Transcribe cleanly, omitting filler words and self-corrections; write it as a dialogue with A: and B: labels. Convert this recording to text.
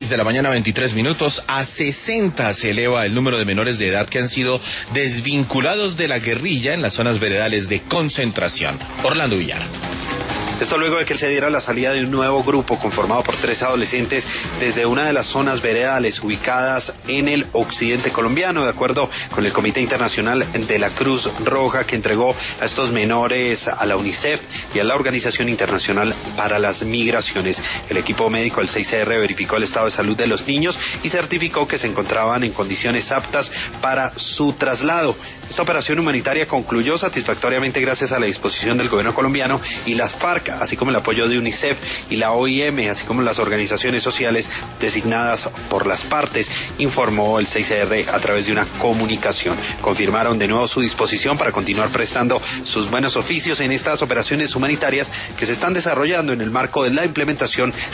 A: 6 de la mañana, 23 minutos. A 60 se eleva el número de menores de edad que han sido desvinculados de la guerrilla en las zonas veredales de concentración. Orlando Villar.
B: Esto luego de que se diera la salida de un nuevo grupo conformado por 3 adolescentes desde una de las zonas veredales ubicadas en el occidente colombiano, de acuerdo con el Comité Internacional de la Cruz Roja, que entregó a estos menores a la UNICEF y a la Organización Internacional para las Migraciones. El equipo médico del 6R verificó el estado de salud de los niños y certificó que se encontraban en condiciones aptas para su traslado. Esta operación humanitaria concluyó satisfactoriamente gracias a la disposición del gobierno colombiano y las FARC, así como el apoyo de UNICEF y la OIM, así como las organizaciones sociales designadas por las partes, informó el 6R a través de una comunicación. Confirmaron de nuevo su disposición para continuar prestando sus buenos oficios en estas operaciones humanitarias que se están desarrollando en el marco de la implementación